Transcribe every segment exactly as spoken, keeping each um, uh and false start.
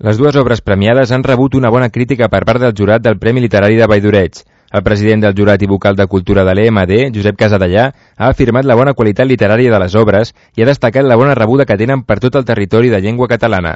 Les dues obres premiades han rebut una bona crítica per part del jurat del Premi Literari de Valldoreig. El president del jurat i vocal de Cultura de l'E M D, Josep Casadellà, ha afirmat la bona qualitat literària de les obres i ha destacat la bona rebuda que tenen per tot el territori de llengua catalana.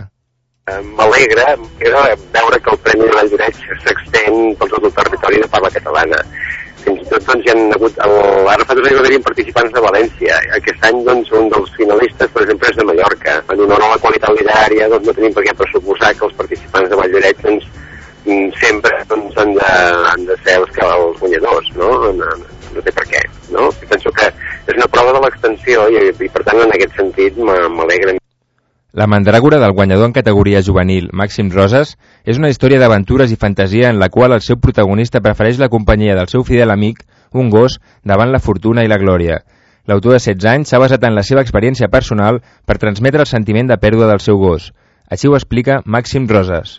M'alegra veure que el Premi de Valldoreig s'extén per tot el territori de parla catalana. Fins i tot doncs, hi ha hagut, el, ara fa dos anys hi havia participants de València. Aquest any doncs, un dels finalistes, per exemple, és de Mallorca. En honor a la qualitat literària doncs, no tenim per què pressuposar que els participants de Valldoreig doncs, sempre doncs, han, de, han de ser els, els guanyadors, no? No, no sé per què, no? Penso que és una prova de l'extensió i, i per tant en aquest sentit m'alegra. La mandràgora del guanyador en categoria juvenil, Màxim Roses, és una història d'aventures i fantasia en la qual el seu protagonista prefereix la companyia del seu fidel amic, un gos, davant la fortuna i la glòria. L'autor de setze anys s'ha basat en la seva experiència personal per transmetre el sentiment de pèrdua del seu gos. Així ho explica Màxim Roses.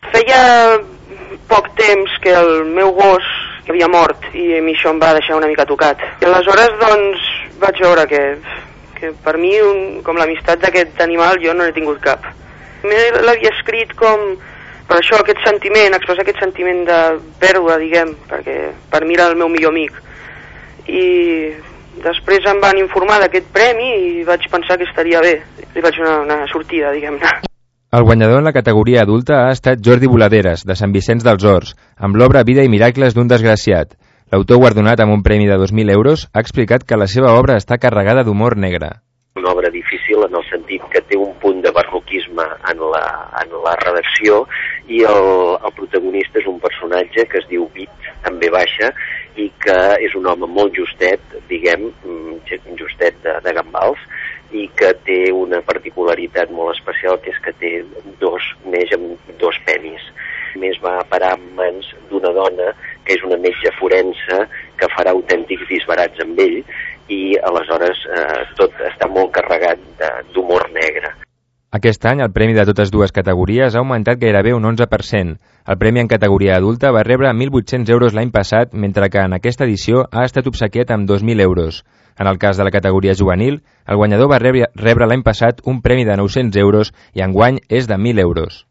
Feia poc temps que el meu gos havia mort i a mi això em va deixar una mica tocat. I aleshores doncs vaig veure que... que per mi, un, com l'amistat d'aquest animal, jo no n'he tingut cap. L'havia escrit com, per això, aquest sentiment, expressar aquest sentiment de pèrdua, diguem, perquè per mi era el meu millor amic. I després em van informar d'aquest premi i vaig pensar que estaria bé. Li vaig donar una sortida, diguem-ne. El guanyador en la categoria adulta ha estat Jordi Boladeres, de Sant Vicenç dels Horts, amb l'obra Vida i miracles d'un desgraciat. L'autor, guardonat amb un premi de dos mil euros, ha explicat que la seva obra està carregada d'humor negre. Una obra difícil en el sentit que té un punt de barroquisme en la, en la redacció i el, el protagonista és un personatge que es diu Vit, també baixa, i que és un home molt justet, diguem, justet de, de gambals, i que té una particularitat molt especial, que és que té dos, neix amb dos penis. A més va parar en mans d'una dona que és una metge forense que farà autèntics disbarats amb ell i aleshores eh, tot està molt carregat d'humor negre. Aquest any el premi de totes dues categories ha augmentat gairebé un onze per cent. El premi en categoria adulta va rebre mil vuit-cents euros l'any passat, mentre que en aquesta edició ha estat obsequiat amb dos mil euros. En el cas de la categoria juvenil, el guanyador va rebre, rebre l'any passat un premi de nou-cents euros i enguany és de mil euros.